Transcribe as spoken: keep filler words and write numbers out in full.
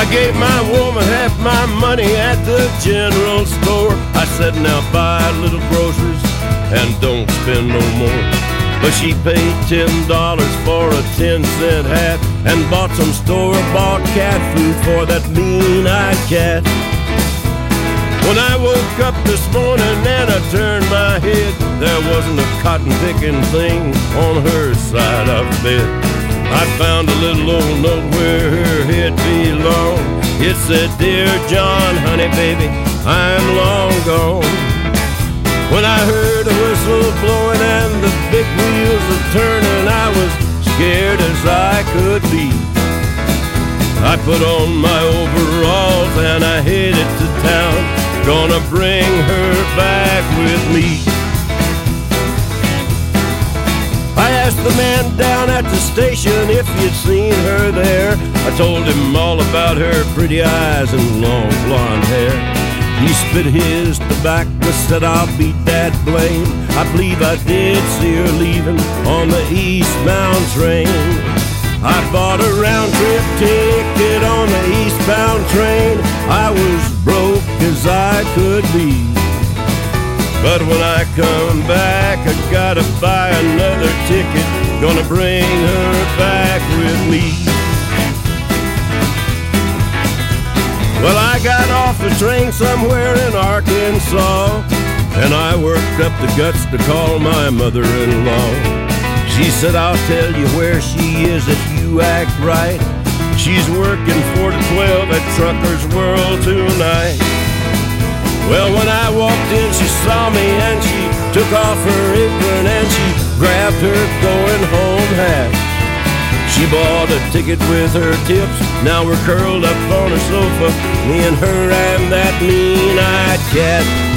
gave my woman half my money at the general store. I said, now buy little groceries and don't spend no more. But she paid ten dollars for a ten cent hat and bought some store-bought cat food for that mean-eyed cat. When I woke up this morning and I turned my head, there wasn't a cotton-picking thing on her side of the bed. I found a little old note where her head belonged. It said, dear John, honey, baby, I'm long gone. When I heard a whistle blowing and the big wheels a turning, I was scared as I could be. I put on my overalls and I headed to town, gonna bring her back with me. I asked the man down at the station if you'd seen her there. I told him all about her pretty eyes and long blonde hair. He spit his tobacco, said I'll beat that blame. I believe I did see her leaving on the eastbound train. I bought a round-trip ticket on the eastbound train. I was broke as I could be. But when I come back, I gotta buy another ticket, gonna bring her back with me. Well, I got off the train somewhere in Arkansas, and I worked up the guts to call my mother-in-law. She said, I'll tell you where she is if you act right. She's working four to twelve at Trucker's World tonight. Well, when I walked in, she saw me and she took off her apron and she grabbed her going home hat. She bought a ticket with her tips. Now we're curled up on a sofa, me and her and that mean-eyed cat.